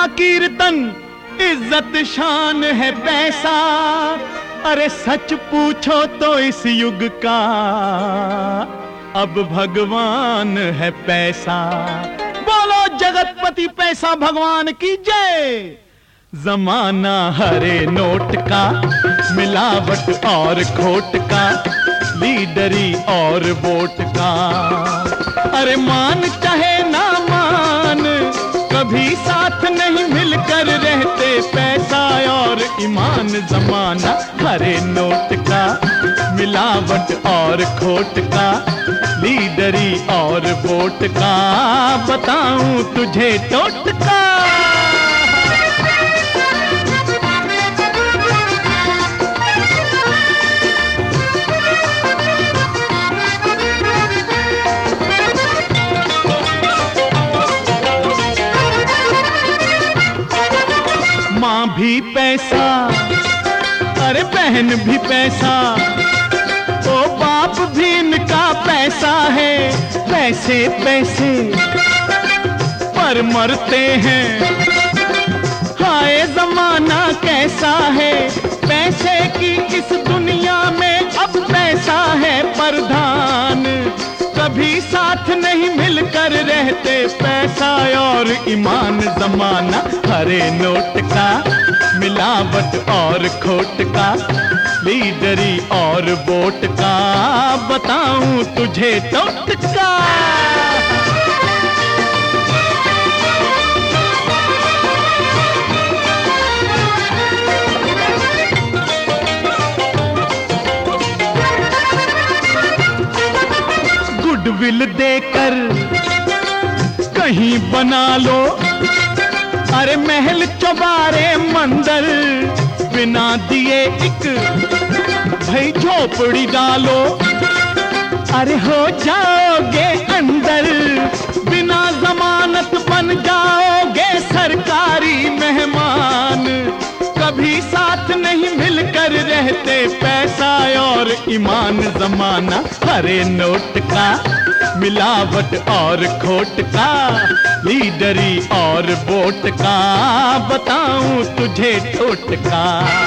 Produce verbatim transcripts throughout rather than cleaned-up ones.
कीर्तन इज्जत शान है पैसा। अरे सच पूछो तो इस युग का अब भगवान है पैसा। बोलो जगतपति पैसा भगवान की जय। जमाना हरे नोट का, मिलावट और खोट का, लीडरी और वोट का। अरे मान चाहे ना मान, कभी साथ नहीं मिलकर रहते पैसा और ईमान। जमाना हरे नोट का, मिलावट और खोट का, लीडरी और वोट का। बताऊं तुझे टोटका। माँ भी पैसा, अरे बहन भी पैसा, ओ बाप भी इनका पैसा है। पैसे पैसे पर मरते हैं, हाय जमाना कैसा है। पैसे की इस दुनिया में अब पैसा है प्रधान। कभी साथ नहीं मिलकर रहते पैसा और ईमान। जमाना हरे नोट का, मिलावट और खोट का, लीडरी और वोट का। बताऊं तुझे टोटका। गुडविल देकर कहीं बना लो, अरे महल चौबारे मंदिर, बिना दिए एक भाई झोपड़ी डालो। अरे हो जाओगे अंदर, बिना जमानत बन जाओगे सरकारी मेहमान। कभी साथ नहीं मिलकर रहते पैसा और ईमान। जमाना हरे नोट का, मिलावट और खोट का, लीडरी और वोट का। बताऊं तुझे टोटका।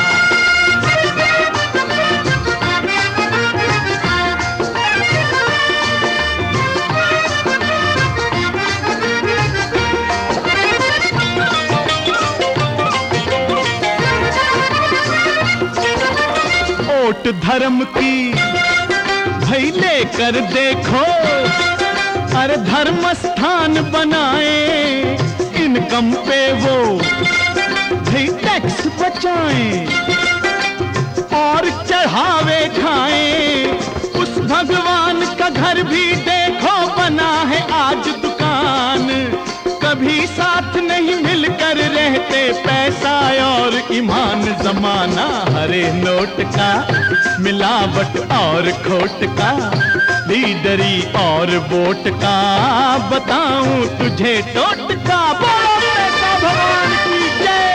वोट धर्म की भाई लेकर देखो, अरे धर्म स्थान बनाए। इनकम पे वो भाई टैक्स बचाएं और चढ़ावे खाएं। उस भगवान का घर भी देखो बना है आज दुकान। कभी साथ नहीं मिलकर रहते पैसा और ईमान। जमाना हरे नोट का, मिलावट और खोट का, लीडरी और वोट का। बताऊं तुझे टोटका। बोलो पैसा भगवान की जय।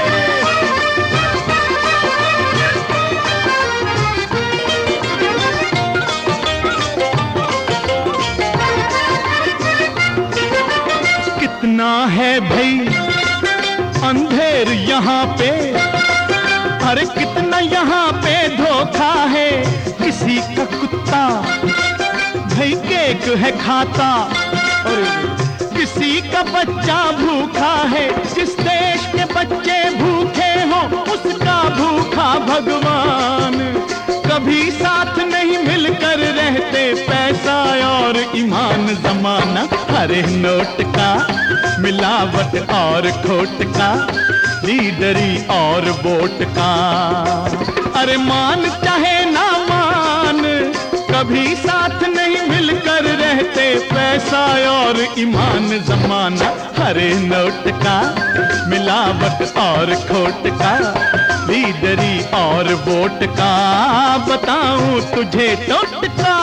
कितना है भाई अंधेर यहाँ पे, अरे कितना यहाँ पे धोखा है। किसी का कुत्ता भाई केक है खाता, और किसी का बच्चा भूखा है। जिस देश के बच्चे भूखे हो उसका भूखा भगवान। कभी साथ नहीं मिलकर रहते पैसा और ईमान। जमाना हरे नोट का, मिलावट और खोट का, लीडरी और वोट का। अरे मान चाहे ना मान, कभी साथ नहीं मिलकर रहते पैसा और ईमान। जमाना हरे नोट का, मिलावट और खोट का, लीडरी और वोट का। बताऊं तुझे टोटका।